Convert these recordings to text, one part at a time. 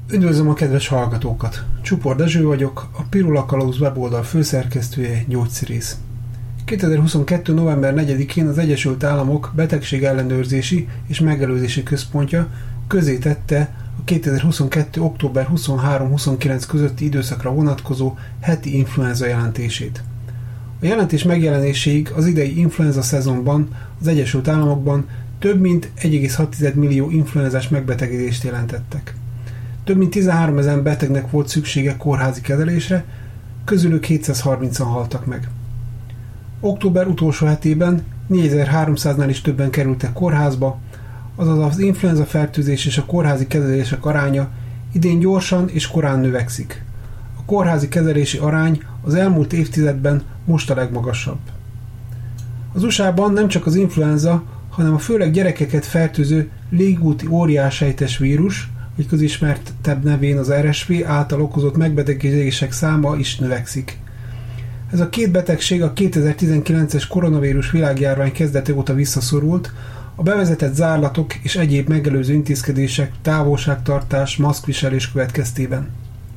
Üdvözlöm a kedves hallgatókat! Csupor Dezső vagyok, a Pirula Kalauz weboldal főszerkesztője, gyógyszerész. 2022. november 4-én az Egyesült Államok Betegségellenőrzési és Megelőzési Központja közé tette a 2022. október 23-29 közötti időszakra vonatkozó heti influenza jelentését. A jelentés megjelenéséig az idei influenza szezonban az Egyesült Államokban több mint 1,6 millió influenzás megbetegedést jelentettek. Több mint 13 000 betegnek volt szüksége kórházi kezelésre, közülük 730-an haltak meg. Október utolsó hetében 4300-nál is többen kerültek kórházba, azaz az influenza fertőzés és a kórházi kezelések aránya idén gyorsan és korán növekszik. A kórházi kezelési arány az elmúlt évtizedben most a legmagasabb. Az USA-ban nem csak az influenza, hanem a főleg gyerekeket fertőző légúti óriássejtes vírus, vagy közismertebb nevén az RSV által okozott megbetegedések száma is növekszik. Ez a két betegség a 2019-es koronavírus világjárvány kezdete óta visszaszorult, a bevezetett zárlatok és egyéb megelőző intézkedések, távolságtartás, maszkviselés következtében.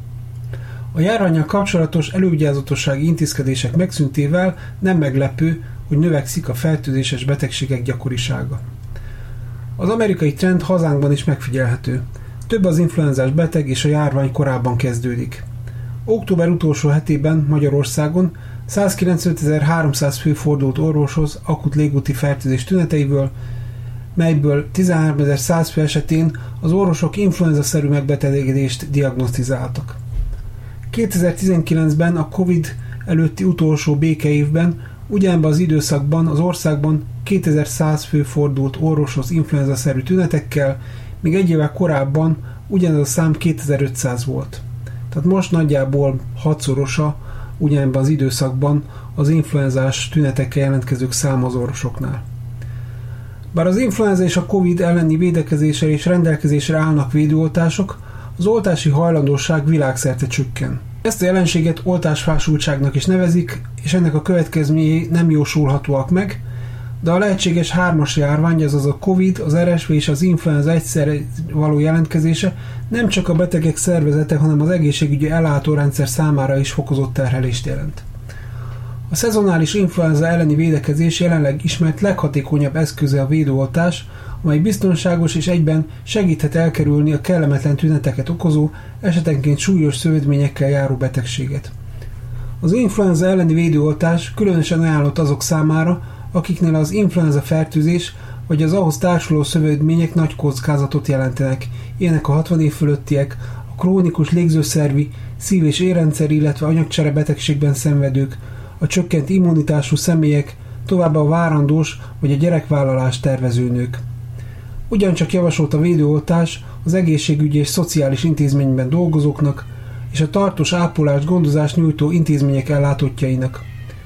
A járvánnyal kapcsolatos elővigyázatossági intézkedések megszűntével nem meglepő, hogy növekszik a fertőzéses betegségek gyakorisága. Az amerikai trend hazánkban is megfigyelhető. Több az influenzás beteg és a járvány korábban kezdődik. Október utolsó hetében Magyarországon 195.300 fő fordult orvoshoz akut légúti fertőzés tüneteiből, melyből 13.100 fő esetén az orvosok influenza-szerű megbetegedést diagnosztizáltak. 2019-ben a Covid előtti utolsó békeévben ugyanebben az időszakban az országban 2100 fő fordult orvoshoz influenza-szerű tünetekkel, míg egy évvel korábban ugyanez a szám 2500 volt. Tehát most nagyjából 6-szorosa ugyanebben az időszakban az influenzás tünetekkel jelentkezők száma az orvosoknál. Bár az influenza és a Covid elleni védekezésre és rendelkezésre állnak védőoltások, az oltási hajlandóság világszerte csökken. Ezt a jelenséget oltásfásultságnak is nevezik, és ennek a következményei nem jósolhatóak meg, de a lehetséges hármas járvány, azaz a Covid, az RSV és az influenza egyszerre való jelentkezése nem csak a betegek szervezete, hanem az egészségügyi ellátórendszer számára is fokozott terhelést jelent. A szezonális influenza elleni védekezés jelenleg ismert leghatékonyabb eszköze a védőoltás, amely biztonságos és egyben segíthet elkerülni a kellemetlen tüneteket okozó, esetenként súlyos szövődményekkel járó betegséget. Az influenza elleni védőoltás különösen ajánlott azok számára, akiknél az influenza fertőzés vagy az ahhoz társuló szövődmények nagy kockázatot jelentenek, ilyenek a 60 év fölöttiek, a krónikus légzőszervi, szív- és érrendszer, illetve anyagcsere betegségben szenvedők, a csökkent immunitású személyek, továbbá a várandós vagy a gyerekvállalást tervező nők. Ugyancsak javasolt a védőoltás az egészségügyi és szociális intézményben dolgozóknak és a tartós ápolást, gondozást nyújtó intézmények ellátottjainak.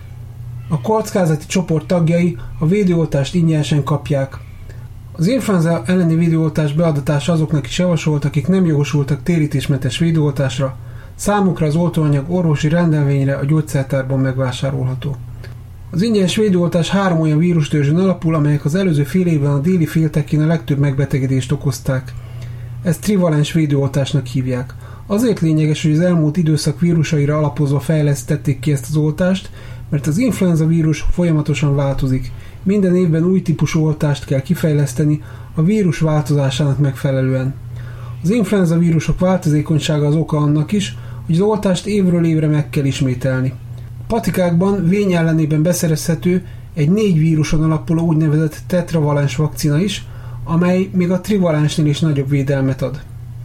A kockázati csoport tagjai a védőoltást ingyenesen kapják. Az influenza elleni védőoltás beadatása azoknak is javasolt, akik nem jogosultak térítésmentes védőoltásra, számukra az oltóanyag orvosi rendelvényre a gyógyszertárban megvásárolható. Az ingyenes védőoltás 3 olyan vírustörzsön alapul, amelyek az előző fél évben a déli féltekén a legtöbb megbetegedést okozták. Ezt trivalens védőoltásnak hívják. Azért lényeges, hogy az elmúlt időszak vírusaira alapozva fejlesztették ki ezt az oltást, mert az influenza vírus folyamatosan változik. Minden évben új típusú oltást kell kifejleszteni a vírus változásának megfelelően. Az influenza vírusok változékonysága az oka annak is, hogy az oltást évről évre meg kell ismételni. A patikákban vény ellenében beszerezhető egy 4 víruson alapuló úgynevezett tetravalens vakcina is, amely még a trivalensnél is nagyobb védelmet ad.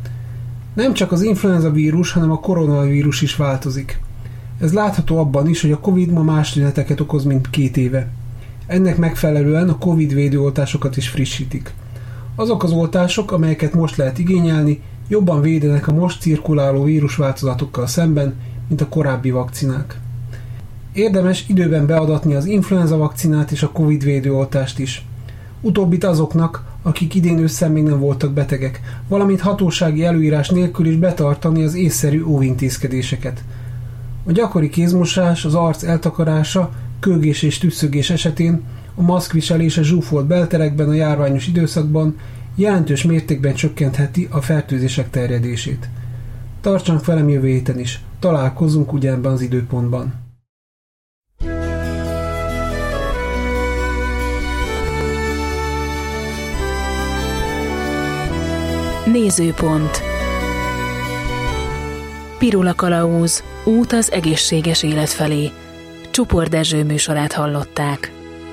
Nem csak az influenza vírus, hanem a koronavírus is változik. Ez látható abban is, hogy a Covid ma más tüneteket okoz, mint 2 éve. Ennek megfelelően a Covid védőoltásokat is frissítik. Azok az oltások, amelyeket most lehet igényelni, jobban védenek a most cirkuláló vírusváltozatokkal szemben, mint a korábbi vakcinák. Érdemes időben beadatni az influenza vakcinát és a Covid védőoltást is. Utóbbit azoknak, akik idén ősszel még nem voltak betegek, valamint hatósági előírás nélkül is betartani az észszerű óvintézkedéseket. A gyakori kézmosás, az arc eltakarása, kőgés és tüsszögés esetén, a maszkviselés a zsúfolt belterekben a járványos időszakban jelentős mértékben csökkentheti a fertőzések terjedését. Tartsanak velem jövő héten is. Találkozunk ugyanebben az időpontban. Nézőpont. Pirula Kalauz, út az egészséges élet felé. Csupor Dezső műsorát hallották.